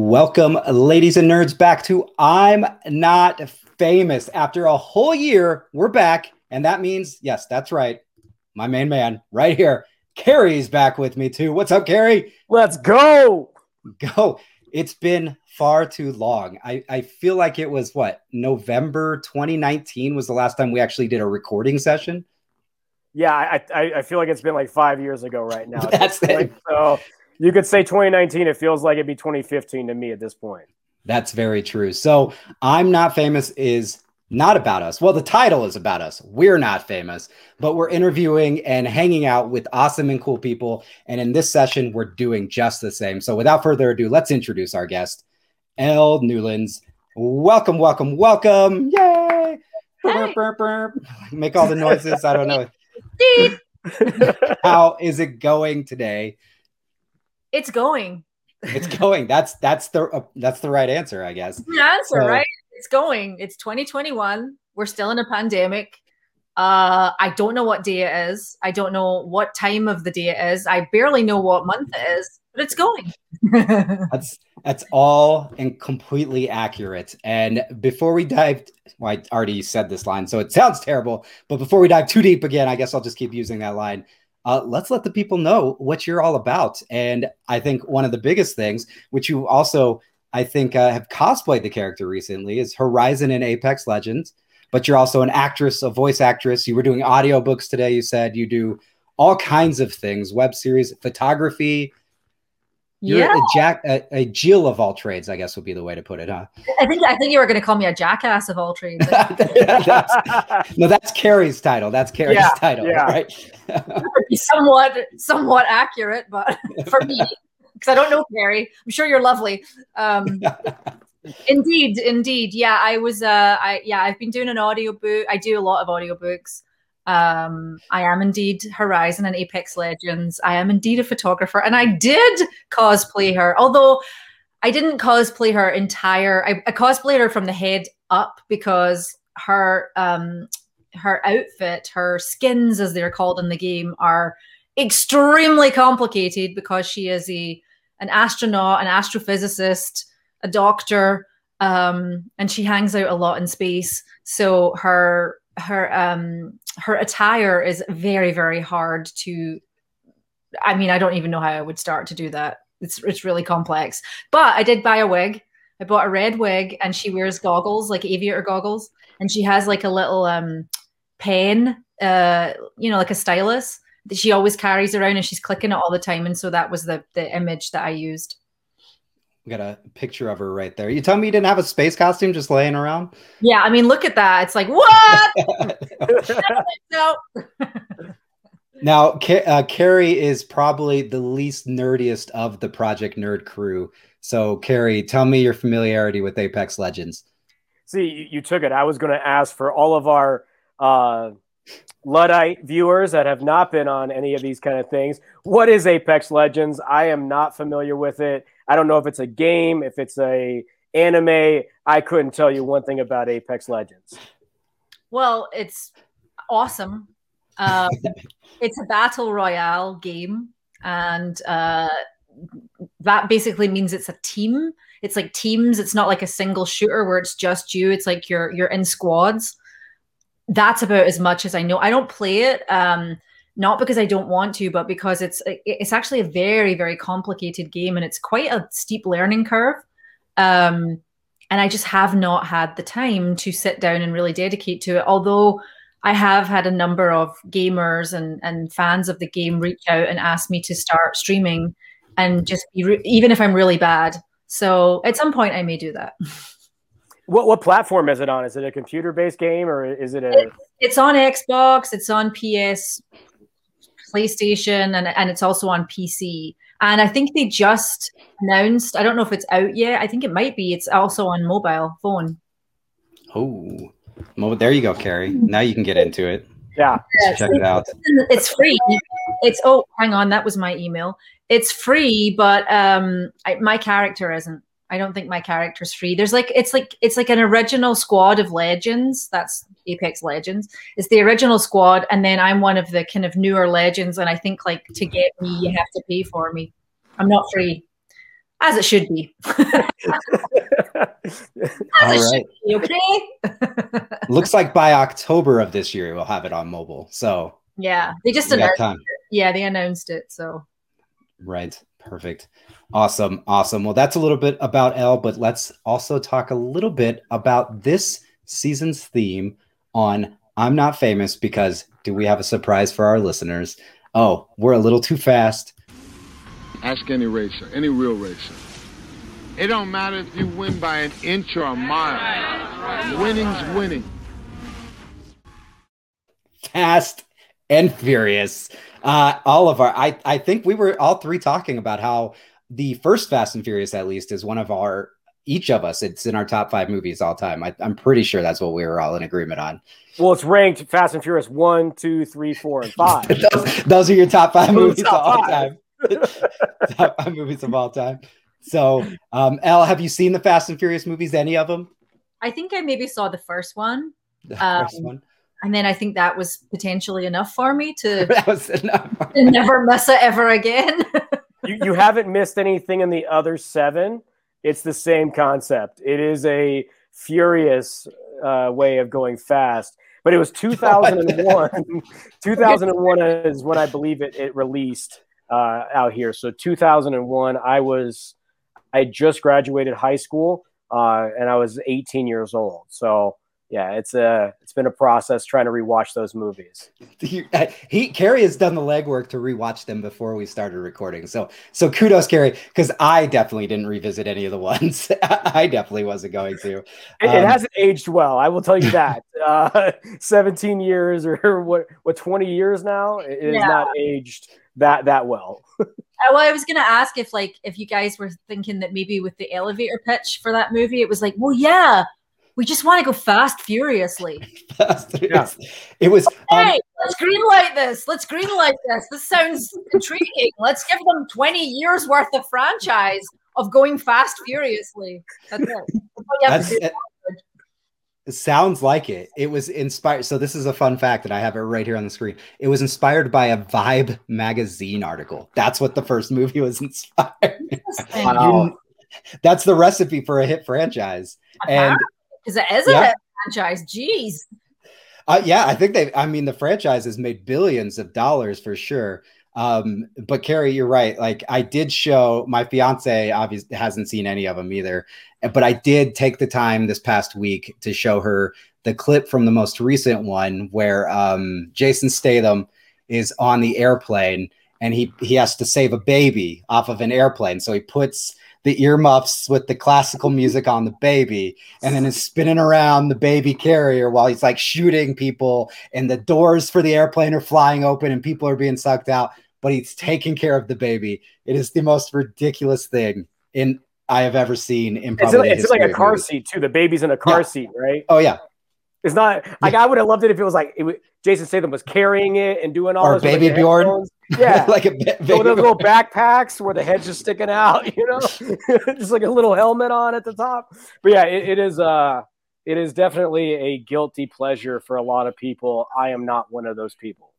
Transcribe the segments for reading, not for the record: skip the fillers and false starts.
Welcome, ladies and nerds, back to I'm Not Famous. After a whole year, we're back, and that means, yes, that's right, my main man right here, Carrie's back with me too. What's up, Carrie? Let's go. Go. It's been far too long. I feel like it was, November 2019 was the last time we actually did a recording session. Yeah, I feel like it's been like 5 years ago right now. That's it. So you could say 2019. It feels like it'd be 2015 to me at this point. That's very true. So I'm Not Famous is not about us. Well, the title is about us. We're not famous, but we're interviewing and hanging out with awesome and cool people. And in this session, we're doing just the same. So without further ado, let's introduce our guest, Elle Newlands. Welcome, welcome, welcome. Yay. Burp, burp, burp. Make all the noises. I don't know. How is it going today? It's going. It's going. That's the right answer, I guess. The answer, right? It's going. It's 2021. We're still in a pandemic. I don't know what day it is. I don't know what time of the day it is. I barely know what month it is, but it's going. That's all and completely accurate. And before we dive, well, I already said this line, so it sounds terrible. But before we dive too deep again, I guess I'll just keep using that line. Let's let the people know what you're all about. And I think one of the biggest things, which you also, I think, have cosplayed the character recently, is Horizon in Apex Legends. But you're also an actress, a voice actress. You were doing audiobooks today. You said you do all kinds of things, web series, photography. You're a Jill of all trades, I guess would be the way to put it, huh? I think you were going to call me a jackass of all trades. That's Carrie's title. That's Carrie's title, right? somewhat accurate, but for me, because I don't know Carrie, I'm sure you're lovely. Indeed. Yeah, I've been doing an audiobook. I do a lot of audiobooks. I am indeed Horizon and Apex Legends. I am indeed a photographer, and I did cosplay her, although I didn't cosplay her entire. I cosplayed her from the head up because her outfit, her skins, as they're called in the game, are extremely complicated because she is an astronaut, an astrophysicist, a doctor, and she hangs out a lot in space. So her attire is very, very hard to. I mean, I don't even know how I would start to do that. It's really complex. But I did buy a wig. I bought a red wig, and she wears goggles, like aviator goggles, and she has like a little pen, like a stylus that she always carries around, and she's clicking it all the time. And so that was the image that I used. We got a picture of her right there. You tell me you didn't have a space costume just laying around? Yeah, I mean, look at that. It's like, what? No. Now, Carrie is probably the least nerdiest of the Project Nerd crew. So, Carrie, tell me your familiarity with Apex Legends. See, you took it. I was going to ask for all of our Luddite viewers that have not been on any of these kind of things. What is Apex Legends? I am not familiar with it. I don't know if it's a game, if it's a anime. I couldn't tell you one thing about Apex Legends. Well, it's awesome. It's a battle royale game, and that basically means it's a team. It's like teams. It's not like a single shooter where it's just you. It's like you're in squads. That's about as much as I know. I don't play it, not because I don't want to, but because it's actually a very, very complicated game, and it's quite a steep learning curve. And I just have not had the time to sit down and really dedicate to it. Although I have had a number of gamers and fans of the game reach out and ask me to start streaming and just even if I'm really bad. So at some point I may do that. What platform is it on? Is it a computer-based game, or is it a? It's on Xbox. It's on PS, PlayStation, and it's also on PC. And I think they just announced. I don't know if it's out yet. I think it might be. It's also on mobile phone. Oh, well, there you go, Carrie. Now you can get into it. Yeah, check it out. It's free. Hang on, that was my email. It's free, but my character isn't. I don't think my character's free. There's it's like an original squad of legends. That's Apex Legends. It's the original squad, and then I'm one of the kind of newer legends. And I think to get me, you have to pay for me. I'm not free. As it should be. All right. Okay. Looks like by October of this year we'll have it on mobile. So yeah, they just announced it. Yeah, they announced it. So right. Perfect. Awesome. Well, that's a little bit about Elle, but let's also talk a little bit about this season's theme on I'm Not Famous, because do we have a surprise for our listeners? Oh, we're a little too fast. Ask any racer, any real racer. It don't matter if you win by an inch or a mile. Winning's winning. Fast and Furious. All of our, I think we were all three talking about how the first Fast and Furious, at least, is one of our, each of us, it's in our top 5 movies all time. I'm pretty sure that's what we were all in agreement on. Well, it's ranked Fast and Furious 1, 2, 3, 4, and 5. those are your top 5 movies of all time. Top 5 movies of all time. So, Elle, have you seen the Fast and Furious movies? Any of them? I think I maybe saw the first one. The first one. And then I think that was potentially enough for me to, That was enough. to never miss it ever again. You haven't missed anything in the other 7. It's the same concept. It is a furious way of going fast. But it was 2001. 2001 is when I believe it released out here. So 2001, I just graduated high school and I was 18 years old. So yeah, it's been a process trying to rewatch those movies. Carrie has done the legwork to rewatch them before we started recording. So kudos, Carrie, because I definitely didn't revisit any of the ones. I definitely wasn't going to. It hasn't aged well, I will tell you that. 17 years or what 20 years now, it has not aged that well. Well, I was gonna ask if you guys were thinking that maybe with the elevator pitch for that movie, it was like, well, yeah, we just want to go fast, furiously. Yeah. It was. Hey, let's greenlight this. This sounds intriguing. Let's give them 20 years worth of franchise of going fast, furiously. That's it. It sounds like it. It was inspired. So this is a fun fact, and I have it right here on the screen. It was inspired by a Vibe magazine article. That's what the first movie was inspired. Wow. That's the recipe for a hit franchise. And because it is a hit franchise. Jeez. Yeah, I think the franchise has made billions of dollars for sure. But Carrie, you're right. Like, I did show my fiance, obviously hasn't seen any of them either, but I did take the time this past week to show her the clip from the most recent one where Jason Statham is on the airplane and he has to save a baby off of an airplane. So he puts the earmuffs with the classical music on the baby and then is spinning around the baby carrier while he's like shooting people, and the doors for the airplane are flying open and people are being sucked out, but he's taking care of the baby. It is the most ridiculous thing I have ever seen in probably it's like a car seat too. The baby's in a car seat, right? Oh yeah. It's not like I would have loved it if it was like Jason Statham was carrying it and doing all this. Or Baby Bjorn. Yeah. Like a those little backpacks where the head's just sticking out, just like a little helmet on at the top. But yeah, it is definitely a guilty pleasure for a lot of people. I am not one of those people.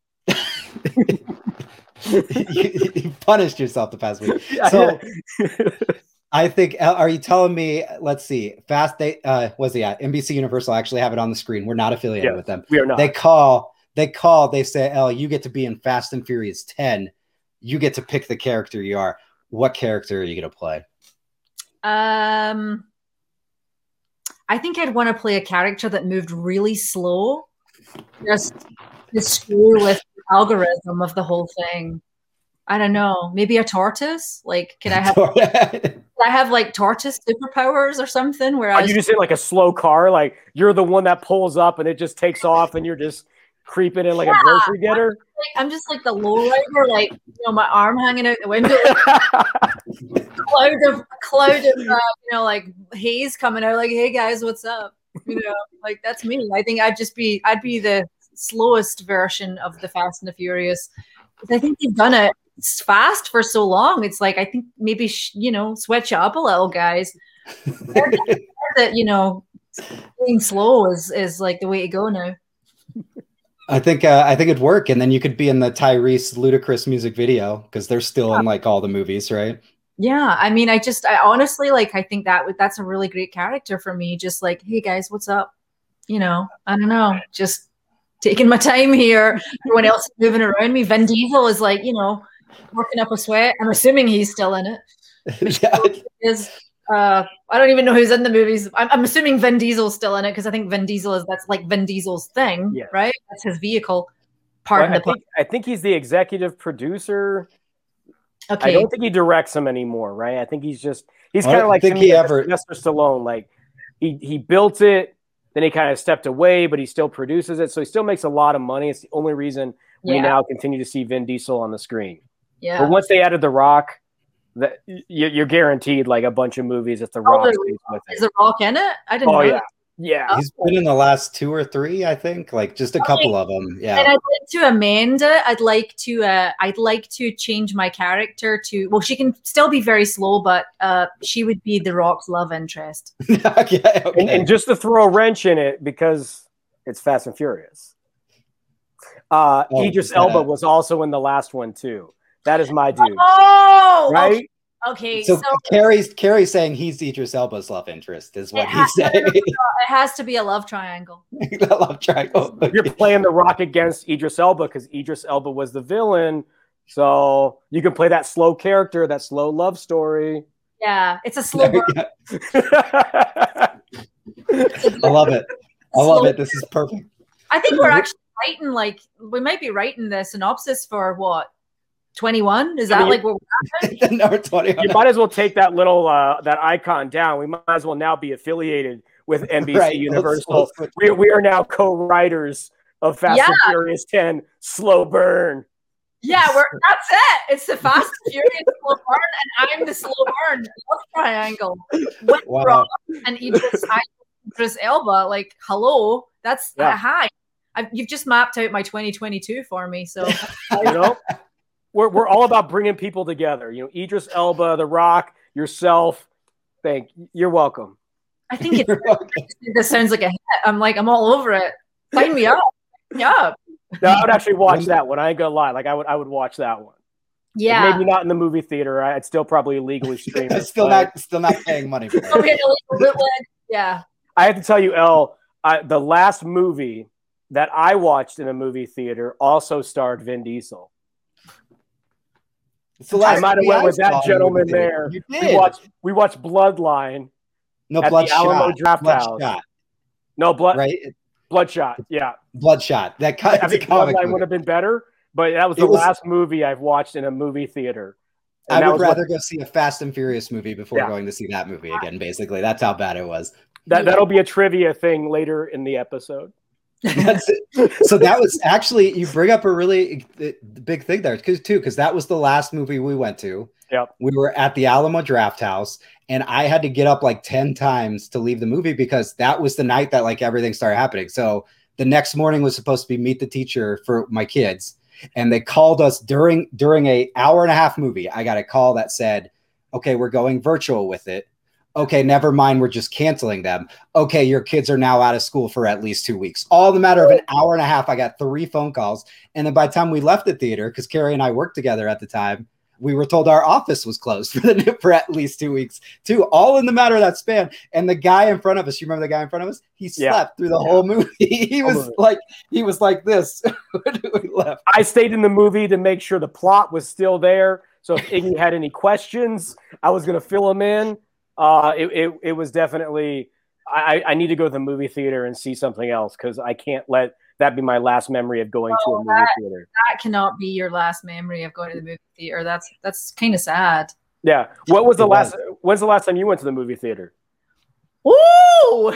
You punished yourself the past week. So I think, are you telling me, let's see, NBC Universal actually have it on the screen. We're not affiliated with them. We are not. They say, Elle, you get to be in Fast and Furious 10. You get to pick the character you are. What character are you going to play? I think I'd want to play a character that moved really slow. Just to screw with the algorithm of the whole thing. I don't know. Maybe a tortoise? Like, can I have like tortoise superpowers or something? Where you just in like a slow car, like you're the one that pulls up and it just takes off, and you're just creeping in like a grocery getter. I'm just like the lowrider, like my arm hanging out the window, cloud of like haze coming out. Like, hey guys, what's up? Like that's me. I think I'd be the slowest version of the Fast and the Furious. I think they've done it fast for so long. It's like, I think maybe switch up a little, guys. That being slow is like the way to go now. I think it'd work, and then you could be in the Tyrese Ludacris music video because they're still in like all the movies, right? Yeah, I mean, I honestly like. I think that's a really great character for me. Just like, hey guys, what's up? I don't know, just taking my time here. Everyone else is moving around me. Vin Diesel is like, working up a sweat. I'm assuming he's still in it. Yeah. I don't even know who's in the movies. I'm assuming Vin Diesel's still in it because I think that's like Vin Diesel's thing, Yes. right? That's his vehicle. I think he's the executive producer. Okay. I don't think he directs them anymore, right? I think he's kind of like Sylvester Stallone. Like he built it, then he kind of stepped away, but he still produces it, so he still makes a lot of money. It's the only reason we now continue to see Vin Diesel on the screen. Yeah. But once they added The Rock, that you're guaranteed like a bunch of movies that The Rock is The Rock in it? I didn't know. Yeah. He's been in the last 2 or 3, I think, like just a couple of them. Yeah. And I'd like to amend it. I'd like to change my character to, well, she can still be very slow, but she would be The Rock's love interest. Okay. And just to throw a wrench in it, because it's Fast and Furious. Idris Elba was also in the last one too. That is my dude. Oh, right. Okay. So Carrie's saying he's Idris Elba's love interest, is what he's saying. It has to be a love triangle. A love triangle. You're playing The Rock against Idris Elba because Idris Elba was the villain. So you can play that slow character, that slow love story. Yeah, it's a slow burn. I love it. I love it. This is perfect. I think we're actually writing, we might be writing the synopsis for what? 21? Is that like what we're Number 21? You might as well take that little that icon down. We might as well now be affiliated with NBC Universal. We are now co-writers of Fast and Furious 10 Slow Burn. Yeah, that's it. It's the Fast and Furious Slow Burn, and I'm the Slow Burn love triangle with Rock and Idris Elba. Like, hello, that's hi. You've just mapped out my 2022 for me, so We're all about bringing people together. Idris Elba, The Rock, yourself. You're welcome. I think this sounds like a hit. I'm all over it. Sign me up. Yeah. No, I would actually watch that one. I ain't gonna lie. I would watch that one. Yeah. Maybe not in the movie theater. I'd still probably illegally stream it. Still not paying money for it. Yeah. I have to tell you, Elle, the last movie that I watched in a movie theater also starred Vin Diesel. I might have went with that gentleman there. You did. We watched Bloodline. No, at the Alamo Draft House. No, Bloodshot. Yeah, Bloodshot. I think Bloodline would have been better, but that was the last movie I've watched in a movie theater. I would rather go see a Fast and Furious movie before going to see that movie again. Basically, that's how bad it was. That'll be a trivia thing later in the episode. That's it. So that was actually, you bring up a really big thing there because that was the last movie we went to. Yep. We were at the Alamo Draft House, and I had to get up 10 times to leave the movie because that was the night that everything started happening. So the next morning was supposed to be Meet the Teacher for my kids, and they called us during a hour-and-a-half movie. I got a call that said, "Okay, we're going virtual with it. Okay, never mind. We're just canceling them. Okay, your kids are now out of school for at least 2 weeks." All in the matter of an hour and a half, I got 3 phone calls. And then by the time we left the theater, because Carrie and I worked together at the time, we were told our office was closed for at least 2 weeks, too. All in the matter of that span. And the guy in front of us, you remember the guy in front of us? He slept through the whole movie. He was like this when we left. I stayed in the movie to make sure the plot was still there. So if Iggy had any questions, I was going to fill them in. It was definitely I need to go to the movie theater and see something else because I can't let that be my last memory of going to a movie theater. That cannot be your last memory of going to the movie theater. That's kind of sad. Yeah. When's the last time you went to the movie theater? Ooh.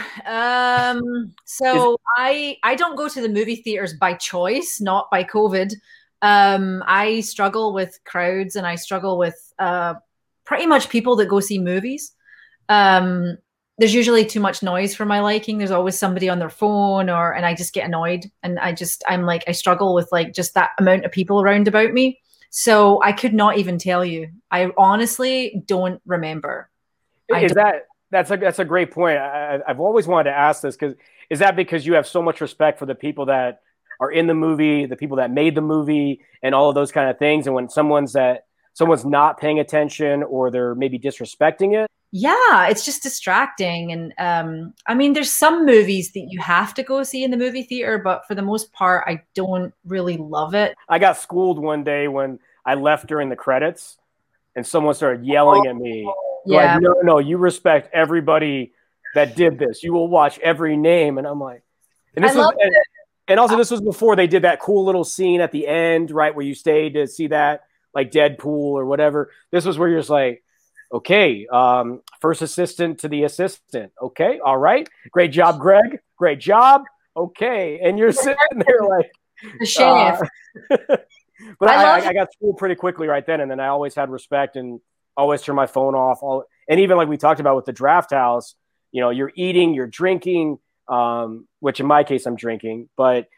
So I don't go to the movie theaters by choice, not by COVID. I struggle with crowds and I struggle with pretty much people that go see movies. There's usually too much noise for my liking. There's always somebody on their phone and I just get annoyed. And I struggle with just that amount of people around about me. So I could not even tell you. I honestly don't remember. That's a great point. I've always wanted to ask this is that because you have so much respect for the people that are in the movie, the people that made the movie and all of those kind of things. And when someone someone's not paying attention or they're maybe disrespecting it. Yeah, it's just distracting. And I mean, there's some movies that you have to go see in the movie theater, but for the most part, I don't really love it. I got schooled one day when I left during the credits and someone started yelling at me. Yeah. Like, no, you respect everybody that did this. You will watch every name. And I'm like, and this was, and also this was before they did that cool little scene at the end, right? Where you stayed to see that, like Deadpool or whatever. This was where you're just like, okay, first assistant to the assistant. Okay, all right. Great job, Greg. Great job. Okay. And you're sitting there like the chef. But I got schooled pretty quickly right then. And then I always had respect and always turn my phone off. And even like we talked about with the Draft House, you know, you're eating, you're drinking, which in my case I'm drinking. But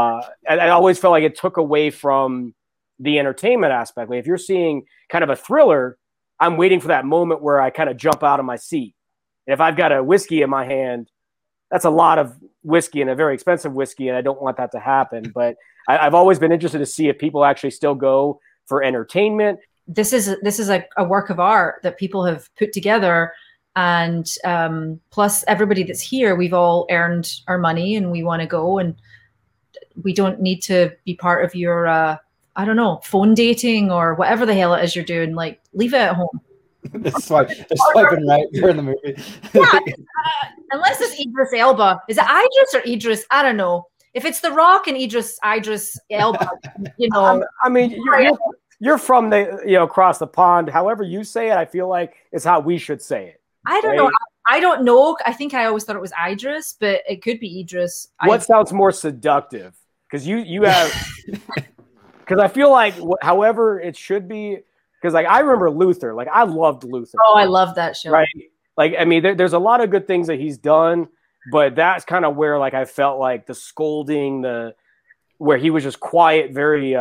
I always felt like it took away from the entertainment aspect. Like if you're seeing kind of a thriller, I'm waiting for that moment where I kind of jump out of my seat. And if I've got a whiskey in my hand, that's a lot of whiskey and a very expensive whiskey, and I don't want that to happen. But I've always been interested to see if people actually still go for entertainment. This is a work of art that people have put together, and plus everybody that's here, we've all earned our money and we want to go, and we don't need to be part of your I don't know, phone dating or whatever the hell it is you're doing. Like, leave it at home. They're swiping right during the movie. Yeah, unless it's Idris Elba. Is it Idris or Idris? I don't know. If it's The Rock and Idris Elba, you know. I mean, you're from the, you know, across the pond. However you say it, I feel like is how we should say it. I don't know. I don't know. I think I always thought it was Idris, but it could be Idris. What sounds more seductive? Because you have. Because I feel like, however it should be, because like I remember Luther, like I loved Luther. Oh, I love that show. Right, like I mean, there's a lot of good things that he's done, but that's kind of where like I felt like the scolding, where he was just quiet, very,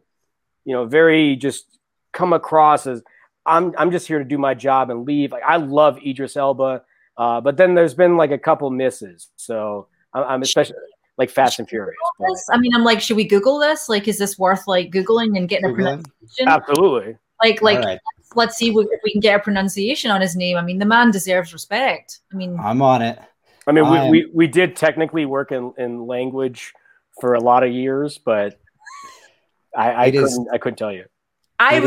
very just come across as I'm just here to do my job and leave. Like I love Idris Elba, but then there's been like a couple misses, so I'm especially. Like Fast and Furious. I mean, I'm like, should we Google this? Like, is this worth like Googling and getting a pronunciation? Absolutely. Like, right. Let's see if we can get a pronunciation on his name. I mean, the man deserves respect. I mean, I'm on it. I mean, we did technically work in language for a lot of years, but I couldn't tell you. I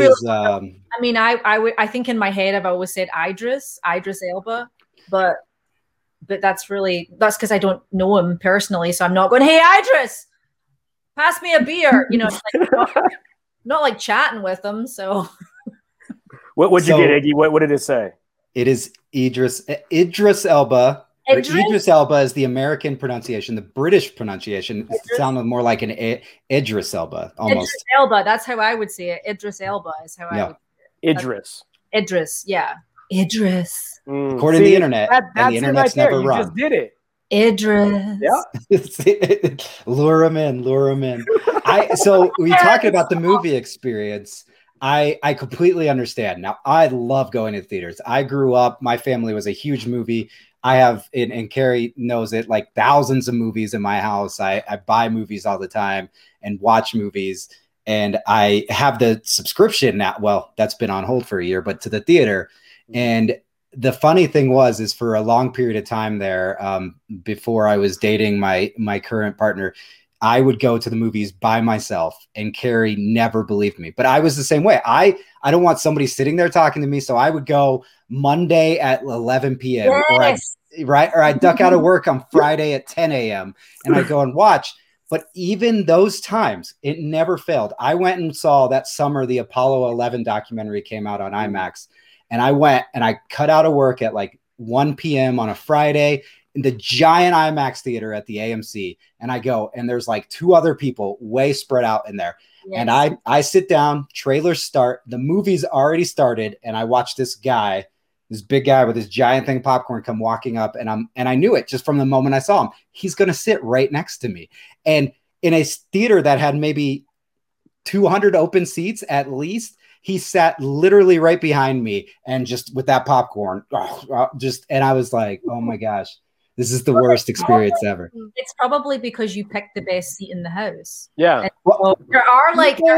think in my head I've always said Idris Elba, but that's because I don't know him personally, so I'm not going, hey Idris, pass me a beer, you know, like, not like chatting with him. So what would you get, Iggy? What did it say? It is Idris Elba. Idris Elba is the American pronunciation. The British pronunciation sounded more like an Idris Elba almost. Idris Elba, that's how I would say it. Idris Elba is how I would say it. Idris, yeah. Idris. According to the internet, and the internet's never wrong. You just did it. Idris. Yeah. Lure him in. So we talked about the movie experience. I completely understand. Now, I love going to theaters. I grew up, my family was a huge movie. I have, and Carrie knows it, like thousands of movies in my house. I buy movies all the time and watch movies. And I have the subscription now. Well, that's been on hold for a year, but to the theater. And the funny thing is for a long period of time there, before I was dating my current partner, I would go to the movies by myself, and Carrie never believed me. But I was the same way. I don't want somebody sitting there talking to me, so I would go Monday at 11 p.m. Yes. or I'd duck out of work on Friday at 10 a.m. and I'd go and watch. But even those times, it never failed. I went and saw that summer the Apollo 11 documentary came out on IMAX. And I went and I cut out of work at like 1 p.m. on a Friday in the giant IMAX theater at the AMC. And I go, and there's like two other people way spread out in there. Yes. And I sit down, trailers start, the movie's already started. And I watch this big guy with this giant thing of popcorn come walking up. And I knew it just from the moment I saw him. He's going to sit right next to me. And in a theater that had maybe 200 open seats at least, he sat literally right behind me and just with that popcorn, and I was like, oh my gosh, This is the worst experience ever. It's probably because you picked the best seat in the house. Yeah. So there are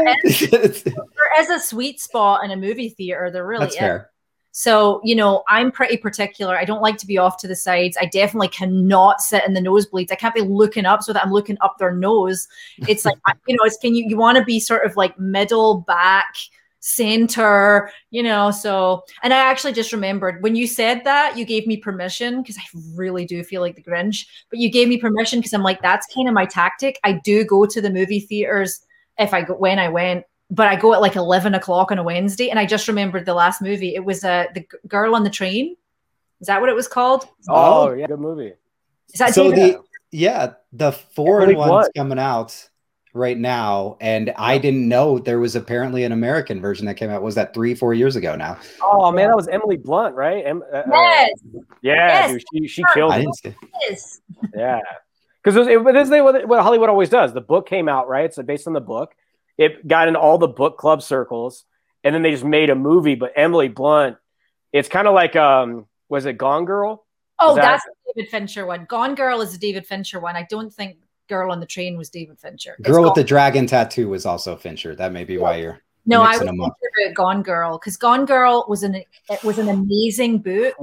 there is a sweet spot in a movie theater. There really That's is. fair. So, I'm pretty particular. I don't like to be off to the sides. I definitely cannot sit in the nosebleeds. I can't be looking up so that I'm looking up their nose. It's like, you want to be sort of like middle back, center, so. And I actually just remembered when you said that, you gave me permission, because I really do feel like the Grinch, but you gave me permission because I'm like, that's kind of my tactic. I do go to the movie theaters when I went, but I go at like 11 o'clock on a Wednesday. And I just remembered the last movie. It was the Girl on the Train. Is that what it was called? Oh yeah, good movie. Is that So David? the foreign one's coming out right now, and I didn't know there was apparently an American version that came out. Was that 3-4 years ago now? Oh man, that was Emily Blunt, right? Yes. Yeah, Yes. dude, she killed I it. didn't see. Yes. Yeah, because what Hollywood always does. The book came out, right? It's based on the book. It got in all the book club circles, and then they just made a movie. But Emily Blunt, it's kind of like was it Gone Girl? Oh, that's the David Fincher one. Gone Girl is the David Fincher one. I don't think Girl on the Train was David Fincher. Girl with the Dragon Tattoo was also Fincher. That may be why you're no. I was mixing them up. thinking about Gone Girl, because Gone Girl was an amazing book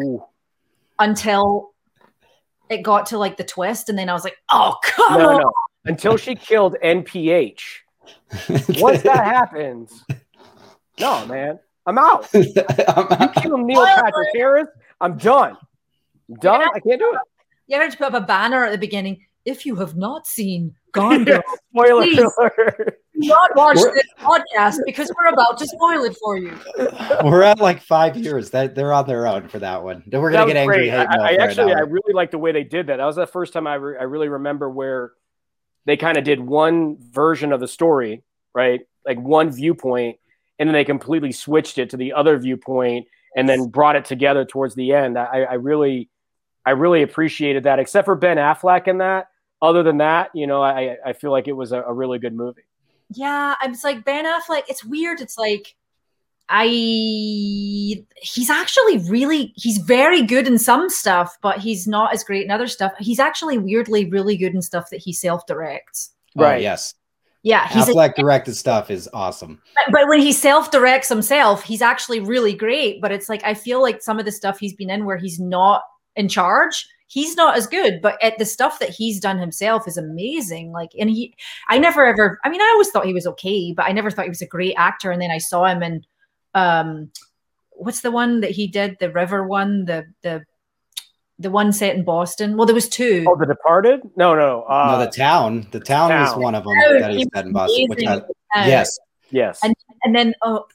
until it got to like the twist, and then I was like, oh come on. No. Until she killed NPH. Once that happens, no man, I'm out. You kill Neil Patrick Harris, I'm done. I can't do it. You ever put up a banner at the beginning? If you have not seen Gone Girl, spoiler please alert. do not watch this podcast, because we're about to spoil it for you. We're at like 5 years. They're on their own for that one. Then we're gonna get angry. I really like the way they did that. That was the first time I really remember where they kind of did one version of the story, right? Like one viewpoint, and then they completely switched it to the other viewpoint, and then brought it together towards the end. I really appreciated that, except for Ben Affleck in that. Other than that, I feel like it was a really good movie. Yeah, it's like Ben Affleck. It's weird. It's like he's actually he's very good in some stuff, but he's not as great in other stuff. He's actually weirdly really good in stuff that he self-directs. Right. Oh, yes. Yeah. Affleck directed stuff is awesome. But when he self-directs himself, he's actually really great. But it's like, I feel like some of the stuff he's been in where he's not in charge, he's not as good, but at the stuff that he's done himself is amazing. Like, and I always thought he was okay, but I never thought he was a great actor. And then I saw him in, what's the one that he did? The river one, the one set in Boston. Well, there was two. Oh, The Departed? No. No, The Town. The Town was one of them that he set in Boston. Yes. And then,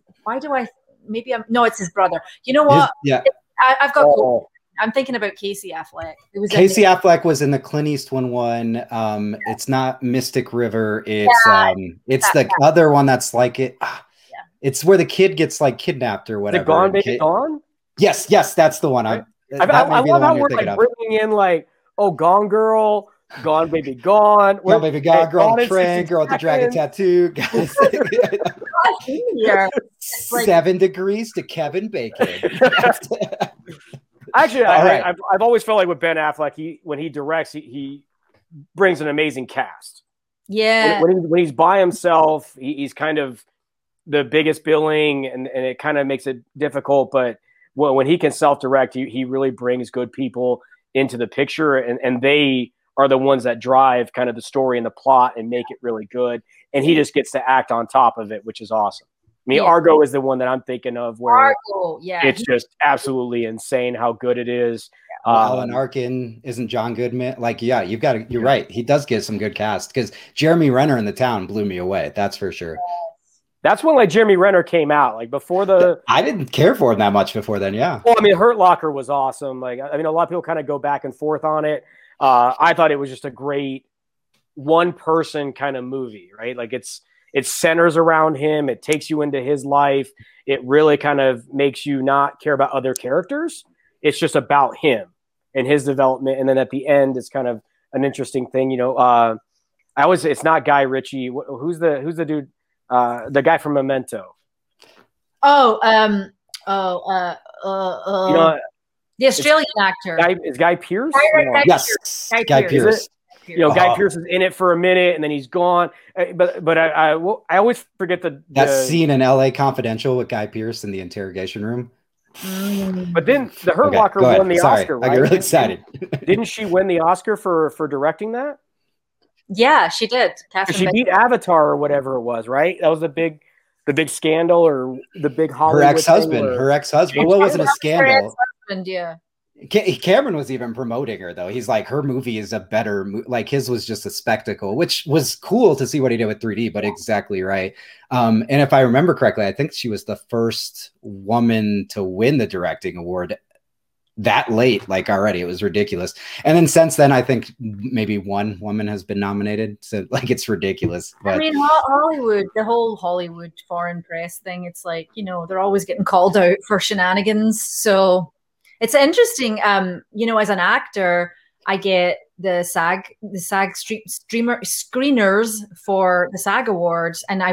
it's his brother. You know what? I've got. I'm thinking about Casey Affleck. Casey Affleck was in the Clint Eastwood one. It's not Mystic River. It's the other one that's like it. It's where the kid gets like kidnapped or whatever. The Gone Baby Gone? Yes, that's the one. I love how we're like bringing in like, Gone Girl, Gone Baby Gone. Gone Baby Gone, Girl on the Train, Girl with the Dragon Tattoo. Yeah. 7 Degrees to Kevin Bacon. Actually, I've always felt like with Ben Affleck, when he directs, he brings an amazing cast. Yeah. When he's by himself, he's kind of the biggest billing, and it kind of makes it difficult. But when he can self-direct, he really brings good people into the picture, and they are the ones that drive kind of the story and the plot and make it really good. And he just gets to act on top of it, which is awesome. I mean, Argo is the one that I'm thinking of where it's just absolutely insane how good it is. Alan Arkin isn't John Goodman. Like, you're right. He does get some good cast, because Jeremy Renner in The Town blew me away. That's for sure. That's when like Jeremy Renner came out, like before I didn't care for him that much before then. Yeah. Well, I mean, Hurt Locker was awesome. Like, I mean, a lot of people kind of go back and forth on it. I thought it was just a great one person kind of movie, right? Like it centers around him. It takes you into his life. It really kind of makes you not care about other characters. It's just about him and his development. And then at the end, it's kind of an interesting thing. It's not Guy Ritchie. Who's the dude? The guy from Memento. The Australian actor. Is Guy Pearce? Yes, Guy Guy Pearce. Pearce. Guy Pearce is in it for a minute and then he's gone. But I always forget that scene in L.A. Confidential with Guy Pearce in the interrogation room. But then the Hurt Locker won the Oscar, right? I get really excited. Didn't she win the Oscar for directing that? Yeah, she did. She beat Avatar or whatever it was, right? That was the big scandal or the big Hollywood her ex-husband. Well, it wasn't a scandal. Ex-husband, yeah. Cameron was even promoting her though. He's like, her movie is a better like his was just a spectacle, which was cool to see what he did with 3D, but exactly right. And if I remember correctly, I think she was the first woman to win the directing award that late, like already. It was ridiculous. And then since then, I think maybe one woman has been nominated. So like, it's ridiculous. But... I mean, Hollywood, the whole Hollywood foreign press thing, it's like, you know, they're always getting called out for shenanigans. So it's interesting. You know, as an actor, I get the SAG screeners for the SAG Awards, and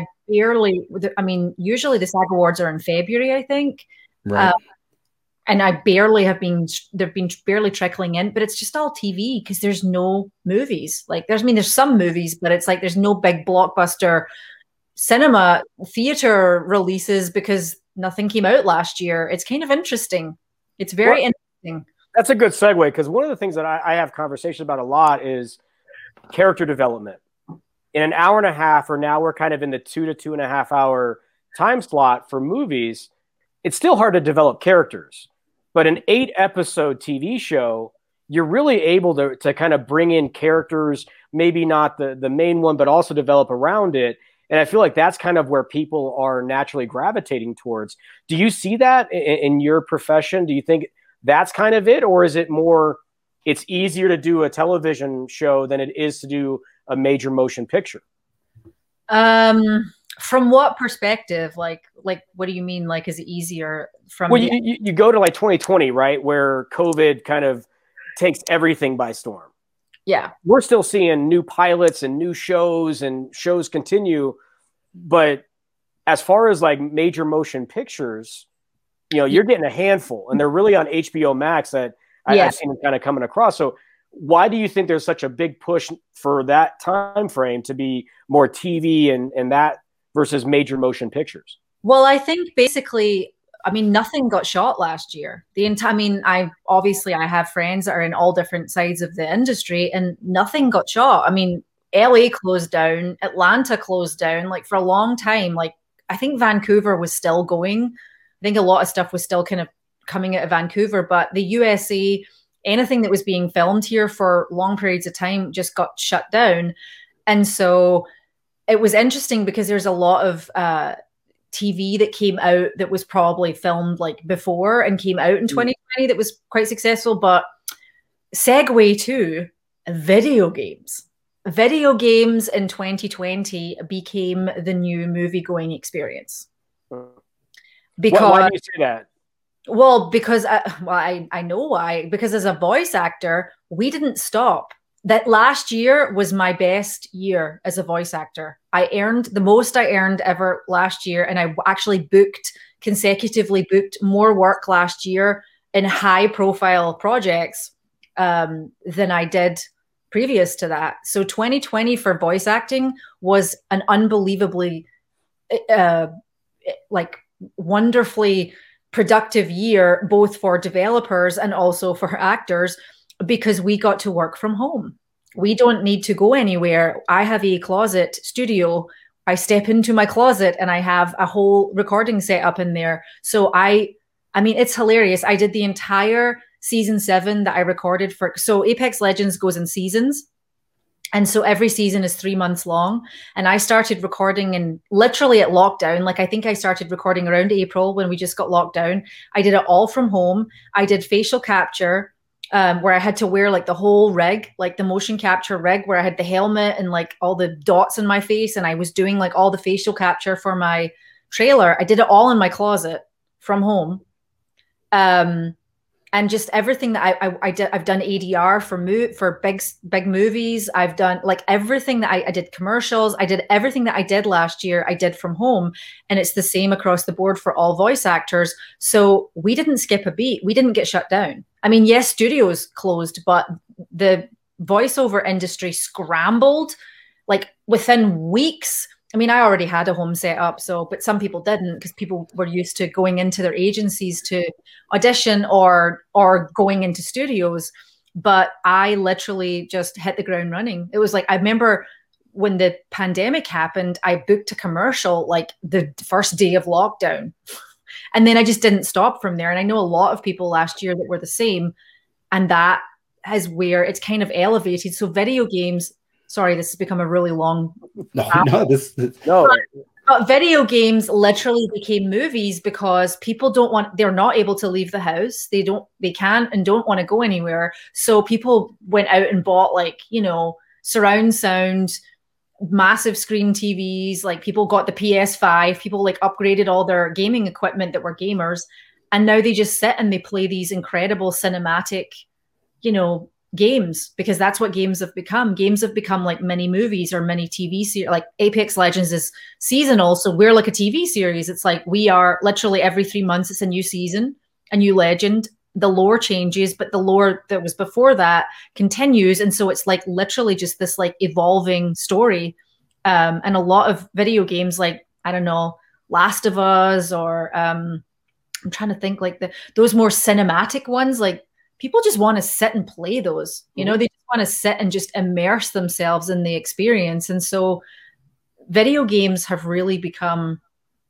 usually the SAG Awards are in February, I think. Right. And they've been barely trickling in, but it's just all TV because there's no movies. Like there's some movies, but it's like there's no big blockbuster cinema theater releases because nothing came out last year. It's kind of interesting. It's very interesting. That's a good segue because one of the things that I have conversations about a lot is character development. In an hour and a half, or now we're kind of in the 2 to 2.5 hour time slot for movies, it's still hard to develop characters. But an 8-episode TV show, you're really able to kind of bring in characters, maybe not the main one, but also develop around it. And I feel like that's kind of where people are naturally gravitating towards. Do you see that in your profession? Do you think that's kind of it? Or is it more, it's easier to do a television show than it is to do a major motion picture? From what perspective? Like, what do you mean? Like, is it easier from? Well, you go to like 2020, right, where COVID kind of takes everything by storm. Yeah, we're still seeing new pilots and new shows, and shows continue. But as far as like major motion pictures, you know, you're getting a handful, and they're really on HBO Max that I've seen them kind of coming across. So why do you think there's such a big push for that time frame to be more TV and that versus major motion pictures? Well, I think basically, I mean, nothing got shot last year. I have friends that are in all different sides of the industry, and nothing got shot. I mean, LA closed down, Atlanta closed down, like for a long time. Like, I think Vancouver was still going. I think a lot of stuff was still kind of coming out of Vancouver, but the USA, anything that was being filmed here for long periods of time just got shut down. And so it was interesting because there's a lot of TV that came out that was probably filmed like before and came out in 2020 that was quite successful. But segue to video games. Video games in 2020 became the new movie-going experience. Because why do you say that? Well, because I know why. Because as a voice actor, we didn't stop. That last year was my best year as a voice actor. I earned the most I earned ever last year, and I actually consecutively booked more work last year in high-profile projects than I did previous to that. So 2020 for voice acting was an unbelievably wonderfully productive year, both for developers and also for actors, because we got to work from home. We don't need to go anywhere. I have a closet studio. I step into my closet and I have a whole recording set up in there. So I mean, it's hilarious. I did the entire season 7 that I recorded so Apex Legends goes in seasons. And so every season is 3 months long. And I started recording literally at lockdown. Like, I think I started recording around April when we just got locked down. I did it all from home. I did facial capture where I had to wear like the whole rig, like the motion capture rig, where I had the helmet and like all the dots in my face. And I was doing like all the facial capture for my trailer. I did it all in my closet from home. And just everything that I did, I've done ADR for big movies. I've done like everything that I did commercials. I did everything that I did last year. I did from home, and it's the same across the board for all voice actors. So we didn't skip a beat. We didn't get shut down. I mean, yes, studios closed, but the voiceover industry scrambled like within weeks. I mean, I already had a home set up, but some people didn't, because people were used to going into their agencies to audition or going into studios. But I literally just hit the ground running. It was like, I remember when the pandemic happened, I booked a commercial like the first day of lockdown. And then I just didn't stop from there. And I know a lot of people last year that were the same. And that is where it's kind of elevated. So video games, sorry, this has become a really long. No. But video games literally became movies because people they're not able to leave the house. They can't and don't want to go anywhere. So people went out and bought surround sound, massive screen TVs. Like people got the PS5, people like upgraded all their gaming equipment that were gamers. And now they just sit and they play these incredible cinematic, games, because that's what games have become. Games have become like mini movies or mini TV series. Like Apex Legends is seasonal, so we're like a TV series. It's like we are literally every 3 months it's a new season, a new legend. The lore changes, but the lore that was before that continues, and so it's like literally just this like evolving story. And a lot of video games, like I don't know, Last of Us, or I'm trying to think like those more cinematic ones, like people just want to sit and play those, they just want to sit and just immerse themselves in the experience. And so video games have really become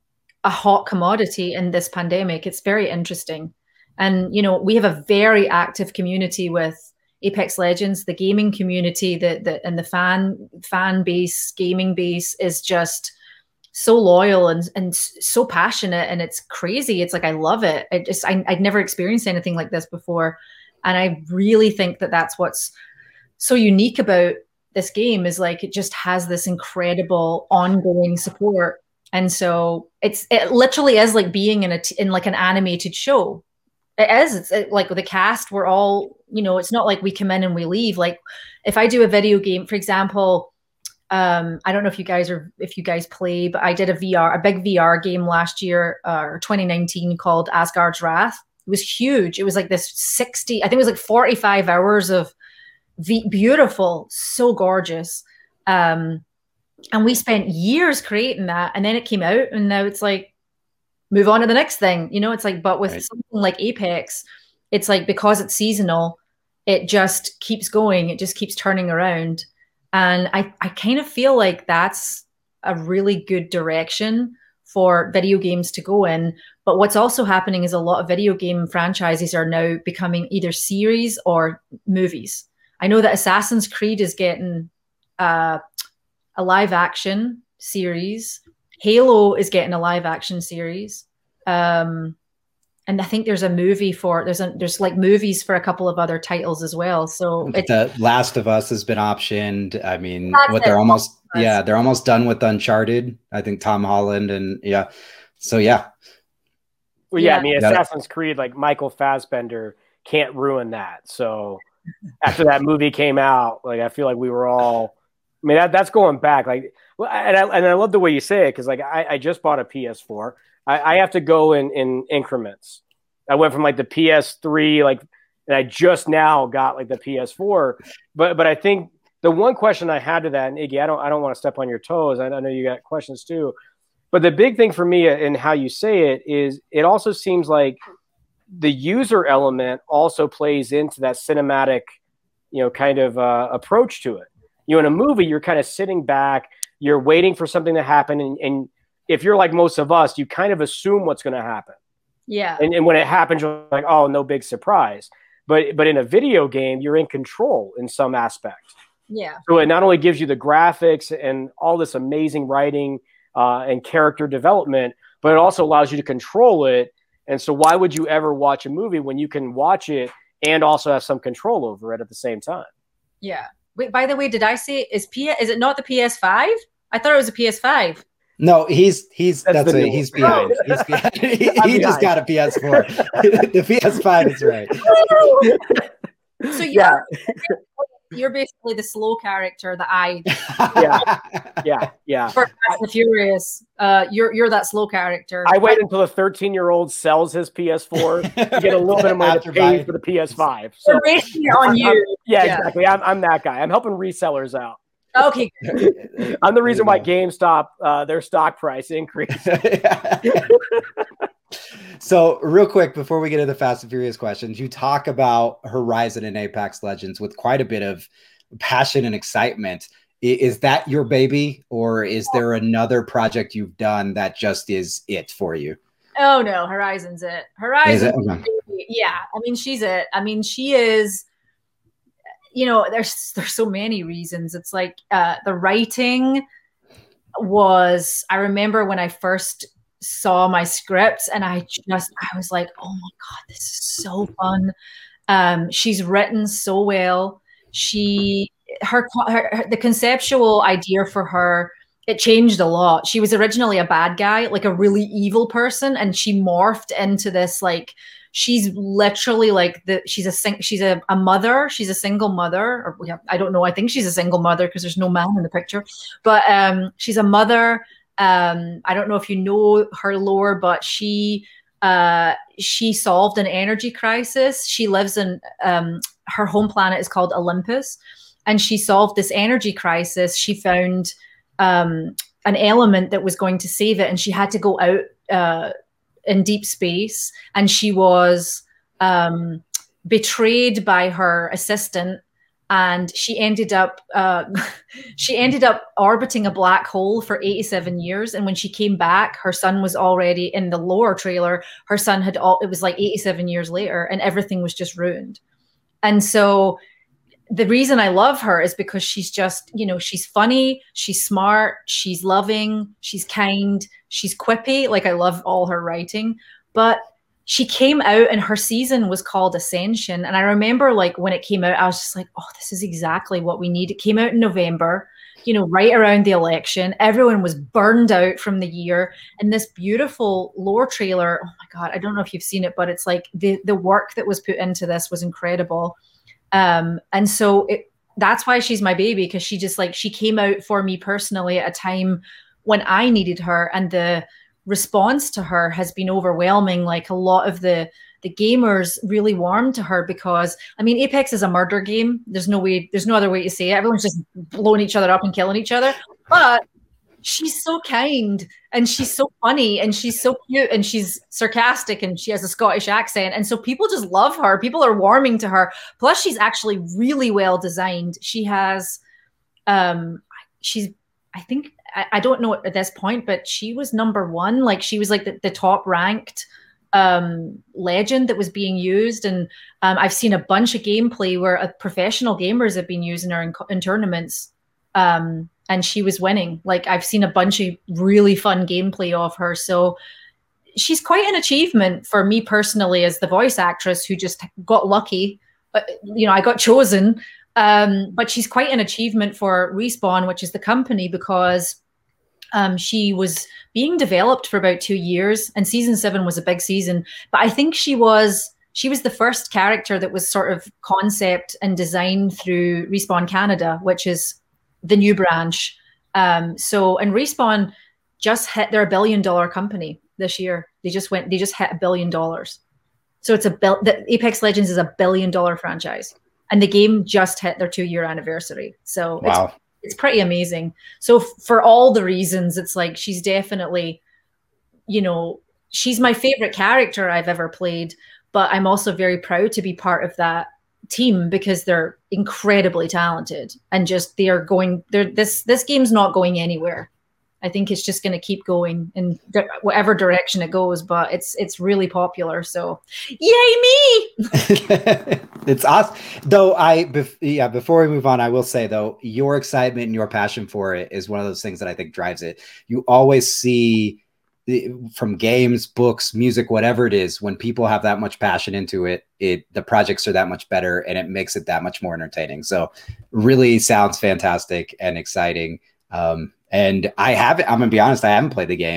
a hot commodity in this pandemic. It's very interesting. And, we have a very active community with Apex Legends. The gaming community and the fan base, gaming base is just so loyal and so passionate, and it's crazy. It's like, I love it. I'd never experienced anything like this before. And I really think that that's what's so unique about this game, is like, it just has this incredible ongoing support. And so it literally is like being in like an animated show. It is. It's like the cast, we're all, it's not like we come in and we leave. Like if I do a video game, for example, I don't know if you guys play, but I did a big VR game last year, or 2019, called Asgard's Wrath. It was huge. It was like this 60, I think it was like 45 hours of beautiful, so gorgeous. And we spent years creating that, and then it came out, and now it's like, move on to the next thing. It's like, but with something like Apex, it's like, because it's seasonal, it just keeps going. It just keeps turning around. And I kind of feel like that's a really good direction for video games to go in. But what's also happening is a lot of video game franchises are now becoming either series or movies. I know that Assassin's Creed is getting a live action series. Halo is getting a live action series. And I think there's a movie there's like movies for a couple of other titles as well. So The Last of Us has been optioned. I mean, they're almost done with Uncharted. I think Tom Holland and So yeah. Well, yeah, I mean, Assassin's Creed, like Michael Fassbender can't ruin that. So after that movie came out, like I feel like we were all, I mean, that's going back. Like, and I love the way you say it, because like I just bought a PS4. I have to go in increments. I went from like the PS3, and I just now got like the PS4. But I think the one question I had to that, and Iggy, I don't want to step on your toes. I know you got questions too. But the big thing for me in how you say it is, it also seems like the user element also plays into that cinematic, kind of approach to it. In a movie, you're kind of sitting back, you're waiting for something to happen, and if you're like most of us, you kind of assume what's going to happen. Yeah. And when it happens, you're like, oh, no big surprise. But in a video game, you're in control in some aspect. Yeah. So it not only gives you the graphics and all this amazing writing and character development, but it also allows you to control it. And so why would you ever watch a movie when you can watch it and also have some control over it at the same time? Yeah. Wait, by the way, did I say is it not the PS5? I thought it was a PS5. No, he's behind. He's behind. He just got a PS4. The PS5 is right. So you're basically the slow character that I yeah for Fast and the Furious You're that slow character. I wait until a 13-year-old sells his PS4 to get a little bit of money to pay for the PS5. So on you. Yeah, exactly. I'm that guy. I'm helping resellers out. Okay. I'm the reason why GameStop, their stock price increased. So real quick, before we get into the Fast and Furious questions, you talk about Horizon and Apex Legends with quite a bit of passion and excitement. Is that your baby, or is there another project you've done that just is it for you? Oh no, Horizon's it. Horizon. Okay. Yeah. I mean, she's it. I mean, she is, you know, there's so many reasons. It's like the writing was, I remember when I first saw my scripts and I was like, oh my God, this is so fun. She's written so well. The conceptual idea for her, it changed a lot. She was originally a bad guy, like a really evil person, and she morphed into this, like, she's literally like she's a mother. She's a single mother, or I don't know. I think she's a single mother because there's no man in the picture, but she's a mother. I don't know if you know her lore, but she solved an energy crisis. She lives in her home planet is called Olympus, and she solved this energy crisis. She found an element that was going to save it, and she had to go out in deep space, and she was betrayed by her assistant, and she ended up orbiting a black hole for 87 years. And when she came back, her son was already in the lore trailer. Her son it was like 87 years later, and everything was just ruined. And so the reason I love her is because she's just, you know, she's funny, she's smart, she's loving, she's kind, she's quippy. Like, I love all her writing, but she came out and her season was called Ascension. And I remember, like, when it came out, I was just like, oh, this is exactly what we need. It came out in November, you know, right around the election. Everyone was burned out from the year. And this beautiful lore trailer, oh my God, I don't know if you've seen it, but it's like the work that was put into this was incredible. And so that's why she's my baby, because she came out for me personally at a time when I needed her, and the response to her has been overwhelming. Like, a lot of the gamers really warmed to her because, I mean, Apex is a murder game. There's no other way to say it. Everyone's just blowing each other up and killing each other. But she's so kind, and she's so funny, and she's so cute, and she's sarcastic, and she has a Scottish accent. And so people just love her. People are warming to her. Plus, she's actually really well designed. She has, I don't know at this point, but she was #1. Like, she was like the top ranked legend that was being used. And I've seen a bunch of gameplay where professional gamers have been using her in tournaments. And she was winning. Like, I've seen a bunch of really fun gameplay of her. So she's quite an achievement for me personally as the voice actress who just got lucky. You know, I got chosen. But she's quite an achievement for Respawn, which is the company, because she was being developed for about 2 years, and season 7 was a big season. But I think she was the first character that was sort of concept and designed through Respawn Canada, which is the new branch. And Respawn just they're $1 billion company this year. They just hit $1 billion. So the Apex Legends is $1 billion franchise, and the game just hit their 2-year anniversary. So wow. It's pretty amazing. So for all the reasons, it's like, she's definitely, you know, she's my favorite character I've ever played, but I'm also very proud to be part of that team because they're incredibly talented, and just this game's not going anywhere. I think it's just going to keep going in whatever direction it goes, but it's really popular. So yay me. It's awesome. Though before we move on, I will say though, your excitement and your passion for it is one of those things that I think drives it. You always see from games, books, music, whatever it is, when people have that much passion into it, the projects are that much better, and it makes it that much more entertaining. So really sounds fantastic and exciting. And I'm going to be honest, I haven't played the game.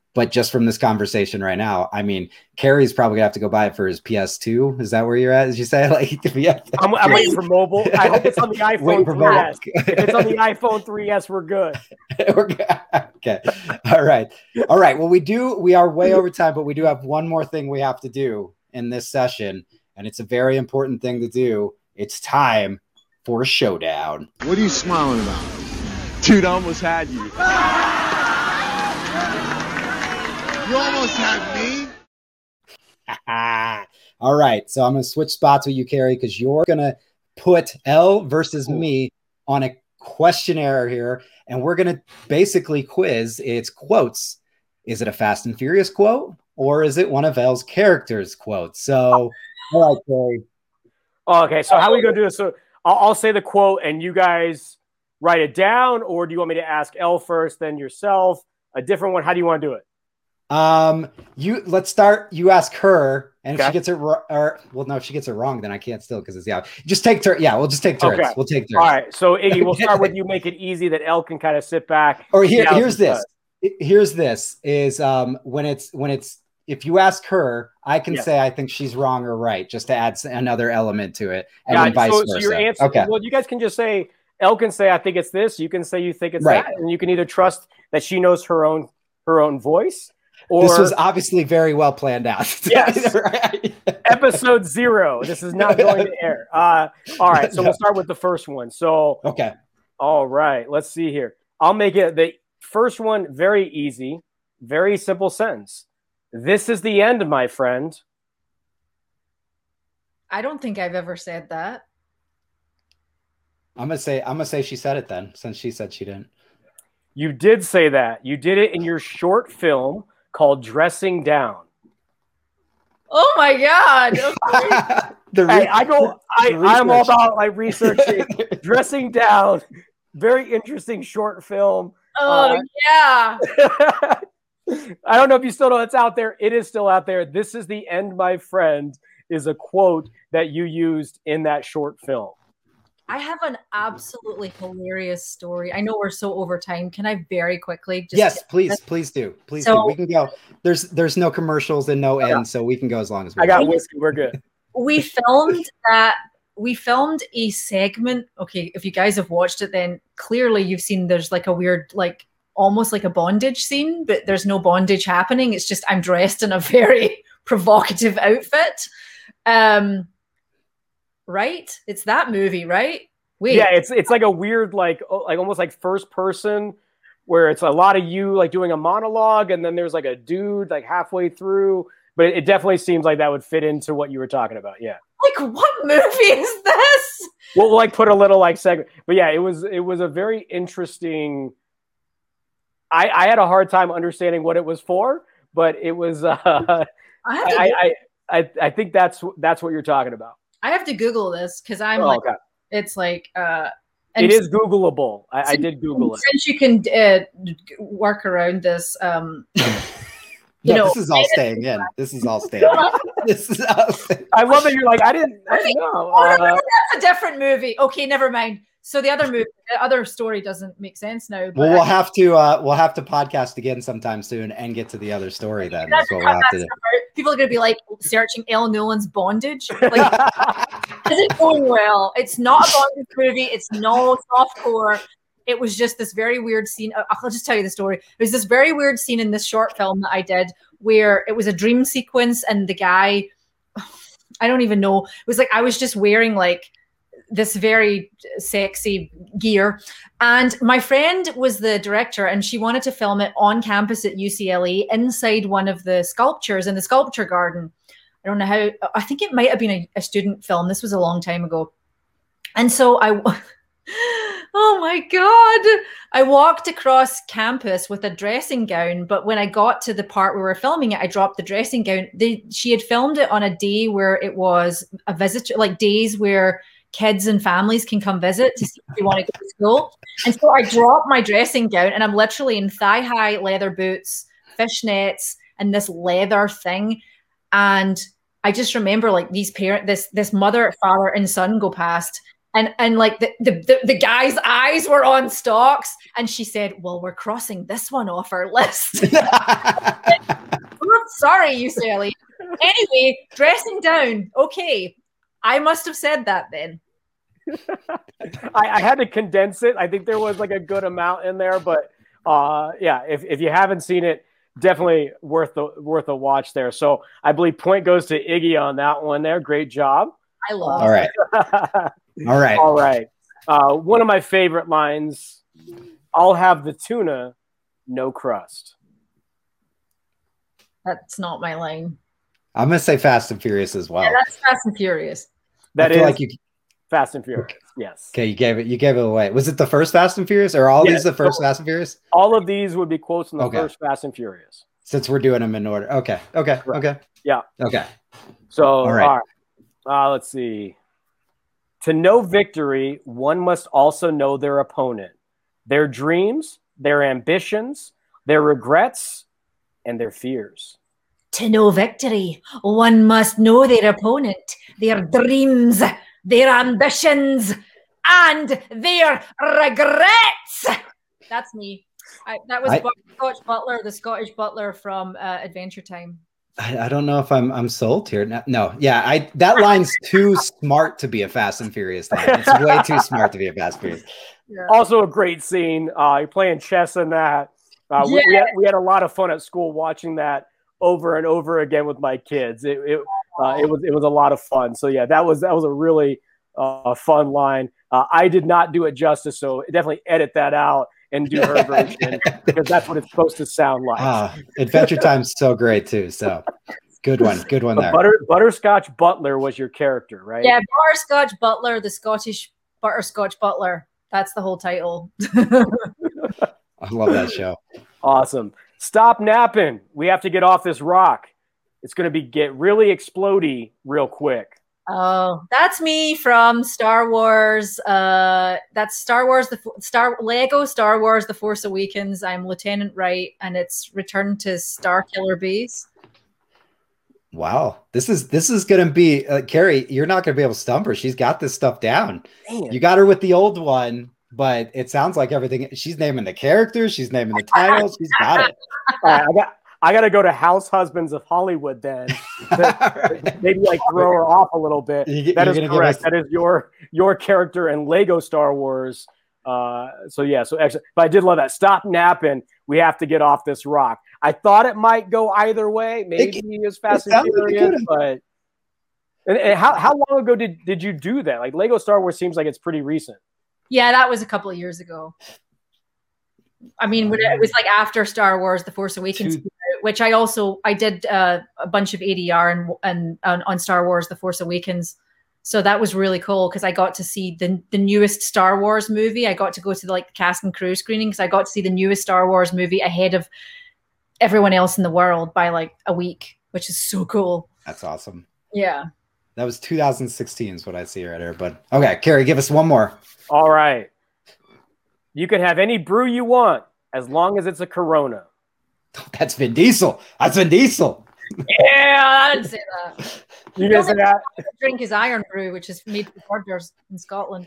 But just from this conversation right now, I mean, Carrie's probably gonna have to go buy it for his PS2. Is that where you're at? As you say, like, I'm waiting for mobile. I hope it's on the iPhone 3S. If it's on the iPhone 3S, we're good. Okay. All right. Well, we are way over time, but we do have one more thing we have to do in this session, and it's a very important thing to do. It's time for a showdown. What are you smiling about? Dude, I almost had you. You almost had me. All right, so I'm going to switch spots with you, Carrie, because you're going to put Elle versus me on a questionnaire here, and we're going to basically quiz its quotes. Is it a Fast and Furious quote, or is it one of Elle's characters' quotes? So, all right, Carrie. Okay, so how are we going to do this? So I'll say the quote, and you guys write it down, or do you want me to ask Elle first, then yourself? A different one? How do you want to do it? Let's start. You ask her, and if she gets it if she gets it wrong, then I can't still because it's just take turns. Yeah, we'll just take turns. Okay. We'll take turns. All right. So Iggy, we'll start with you. Make it easy that Elle can kind of sit back. Or here's this. Here's this is when it's if you ask her, I can say I think she's wrong or right, just to add another element to it, and then vice versa. So your answer. Okay. Well, you guys can just say Elle can say I think it's this. You can say you think it's that, and you can either trust that she knows her own voice. Or, this was obviously very well planned out. Yes. Right. Episode 0. This is not going to air. All right. So we'll start with the first one. So, okay. All right. Let's see here. I'll make it the first one very easy, very simple sentence. This is the end, my friend. I don't think I've ever said that. I'm gonna say she said it then, since she said she didn't. You did say that. You did it in your short film called Dressing Down. Oh my God. Okay. I'm all about like researching Dressing Down. Very interesting short film. Oh yeah. I don't know if you still know it's out there. It is still out there. This is the end, my friend, is a quote that you used in that short film. I have an absolutely hilarious story. I know we're so over time. Can I very quickly? Please do. Please do. We can go. There's no commercials and no end, so we can go as long as we got whiskey. We're good. We filmed that. We filmed a segment. Okay, if you guys have watched it, then clearly you've seen there's like a weird, like almost like a bondage scene, but there's no bondage happening. It's just I'm dressed in a very provocative outfit. Right? It's that movie, right? Wait. Yeah, it's like a weird, like almost like first person where it's a lot of you like doing a monologue, and then there's like a dude like halfway through. But it definitely seems like that would fit into what you were talking about. Yeah. Like, what movie is this? We'll like put a little like segment. But yeah, it was a very interesting. I had a hard time understanding what it was for, but it was. I think that's what you're talking about. I have to Google this because I'm it's like it is Googleable. I did Google it. Since you can work around this, this is all staying in. This is all staying in. I love that you're like, I didn't know. No, that's a different movie. Okay, never mind. So the other story doesn't make sense now. But well, we'll have to podcast again sometime soon and get to the other story. Then that's what we'll have to do. People are going to be like searching Elle Nolan's bondage. Like, is it going well? It's not a bondage movie. It's no softcore. It was just this very weird scene. I'll just tell you the story. It was this very weird scene in this short film that I did where it was a dream sequence, and the guy, I don't even know. It was like I was just wearing like this very sexy gear, and my friend was the director, and she wanted to film it on campus at UCLA inside one of the sculptures in the sculpture garden. I don't know how. I think it might have been a student film. This was a long time ago, and so oh my God, I walked across campus with a dressing gown, but when I got to the part where we were filming it, I dropped the dressing gown. She had filmed it on a day where it was a visitor, like days where kids and families can come visit to see if they want to go to school. And so I dropped my dressing gown, and I'm literally in thigh-high leather boots, fishnets, and this leather thing. And I just remember like these parents, this mother, father, and son go past, And like the guy's eyes were on stocks, and she said, "Well, we're crossing this one off our list." Oops, sorry, you Sally. Anyway, dressing down. Okay, I must have said that then. I had to condense it. I think there was like a good amount in there, but yeah, if you haven't seen it, definitely worth a watch there. So I believe point goes to Iggy on that one there. Great job. I love. All right. All right. One of my favorite lines, I'll have the tuna, no crust. That's not my line. I'm going to say Fast and Furious as well. Yeah, that's Fast and Furious. That is like you... Fast and Furious. Yes. Okay, you gave it away. Was it the first Fast and Furious, or all these the first Fast and Furious? All of these would be quotes from the first Fast and Furious. Since we're doing them in order. Okay. Yeah. Okay. So, all right. Let's see. To know victory, one must also know their opponent, their dreams, their ambitions, their regrets, and their fears. To know victory, one must know their opponent, their dreams, their ambitions, and their regrets. That's me. That was Scotch Butler, the Scottish Butler from Adventure Time. I don't know if I'm sold here. No. Yeah, that line's too smart to be a Fast and Furious line. It's way too smart to be a Fast and Furious. Yeah. Also a great scene. You're playing chess in that. We had a lot of fun at school watching that over and over again with my kids. It was a lot of fun. So yeah, that was a really fun line. I did not do it justice, so definitely edit that out and do her version because that's what it's supposed to sound like. Adventure Time's so great too. So good one there. Butterscotch Butler was your character, right? Yeah, Butterscotch Butler, the Scottish Butterscotch Butler. That's the whole title. I love that show. Awesome. Stop napping. We have to get off this rock. It's going to get really explodey real quick. Oh, that's me from Star Wars. That's Star Wars, Lego Star Wars: The Force Awakens. I'm Lieutenant Wright, and it's Return to Starkiller Base. Wow, this is going to be Carrie. You're not going to be able to stump her. She's got this stuff down. Man. You got her with the old one, but it sounds like everything. She's naming the characters. She's naming the titles. She's got it. All right, I got to go to House Husbands of Hollywood then. Maybe like throw her off a little bit. That is correct. That is your character in Lego Star Wars. So excellent. But I did love that. Stop napping. We have to get off this rock. I thought it might go either way. Maybe as Fast and Furious, but and how long ago did you do that? Like Lego Star Wars seems like it's pretty recent. Yeah, that was a couple of years ago. I mean, it was like after Star Wars: The Force Awakens, which I did a bunch of ADR and on Star Wars: The Force Awakens. So that was really cool because I got to see the newest Star Wars movie. I got to go to the cast and crew screening because I got to see the newest Star Wars movie ahead of everyone else in the world by like a week, which is so cool. That's awesome. Yeah. That was 2016 is what I see right here. But okay, Carrie, give us one more. All right. You can have any brew you want as long as it's a Corona. That's Vin Diesel. Yeah, I didn't say that. You guys say that? Drink his Iron Brew, which is made for burgers in Scotland.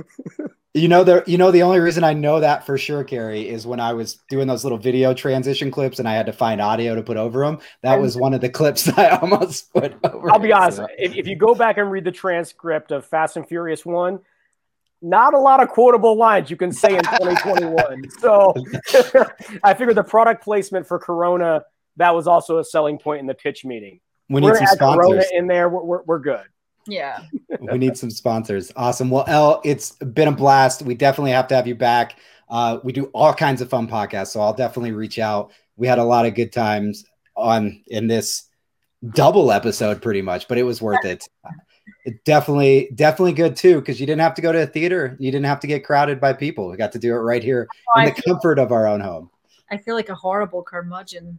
The only reason I know that for sure, Carrie, is when I was doing those little video transition clips and I had to find audio to put over them. That was one of the clips that I almost put over. I'll be honest. If you go back and read the transcript of Fast and Furious 1, not a lot of quotable lines you can say in 2021. So I figured the product placement for Corona, that was also a selling point in the pitch meeting. We need some sponsors Corona in there. We're good. Yeah. We need some sponsors. Awesome. Well, Elle, it's been a blast. We definitely have to have you back. We do all kinds of fun podcasts, so I'll definitely reach out. We had a lot of good times in this double episode pretty much, but it was worth it. It definitely good too, because you didn't have to go to a theater. You didn't have to get crowded by people. We got to do it right here in the comfort of our own home. I feel like a horrible curmudgeon.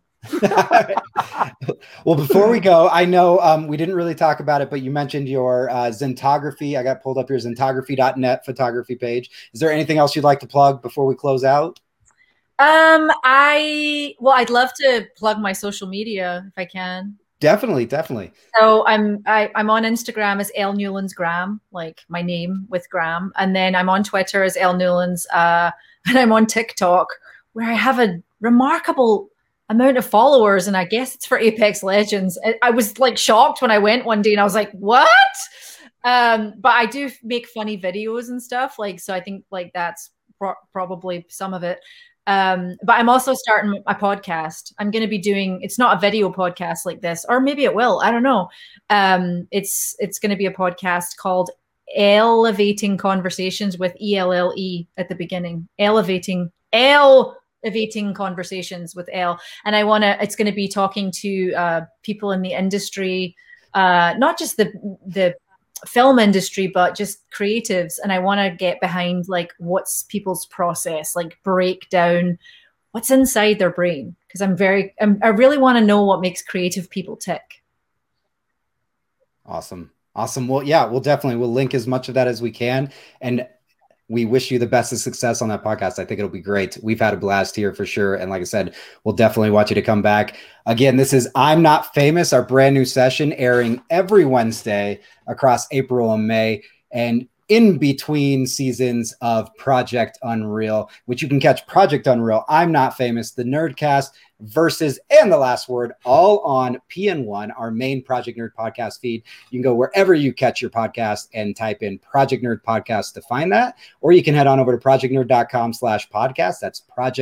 Well, before we go, I know we didn't really talk about it, but you mentioned your Zentography. I got pulled up your Zentography.net photography page. Is there anything else you'd like to plug before we close out? I'd love to plug my social media if I can. Definitely, definitely. So I'm on Instagram as L Newlands Graham, like my name with Graham, and then I'm on Twitter as L Newlands, and I'm on TikTok where I have a remarkable amount of followers, and I guess it's for Apex Legends. I was like shocked when I went one day, and I was like, "What?" But I do make funny videos and stuff, like so. I think like that's probably some of it. But I'm also starting a podcast. I'm going to be doing, it's not a video podcast like this, or maybe it will, I don't know. It's going to be a podcast called Elevating Conversations with ELLE at the beginning. Elevating Conversations with L. And it's going to be talking to people in the industry, not just the film industry, but just creatives. And I want to get behind like what's people's process, like break down what's inside their brain. Because I really want to know what makes creative people tick. Awesome. Well, yeah, we'll link as much of that as we can. And we wish you the best of success on that podcast. I think it'll be great. We've had a blast here for sure. And like I said, we'll definitely want you to come back. Again, this is I'm Not Famous, our brand new session airing every Wednesday across April and May. And in between seasons of Project Unreal, which you can catch Project Unreal, I'm Not Famous, the Nerdcast, Versus, and The Last Word, all on PN1, our main Project Nerd podcast feed. You can go wherever you catch your podcast and type in Project Nerd Podcast to find that, or you can head on over to projectnerd.com/podcast. That's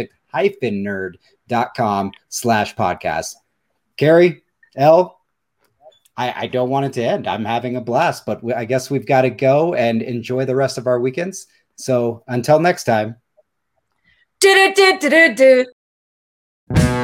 project-nerd.com/podcast. Carrie, Elle, I don't want it to end. I'm having a blast, but I guess we've got to go and enjoy the rest of our weekends. So until next time.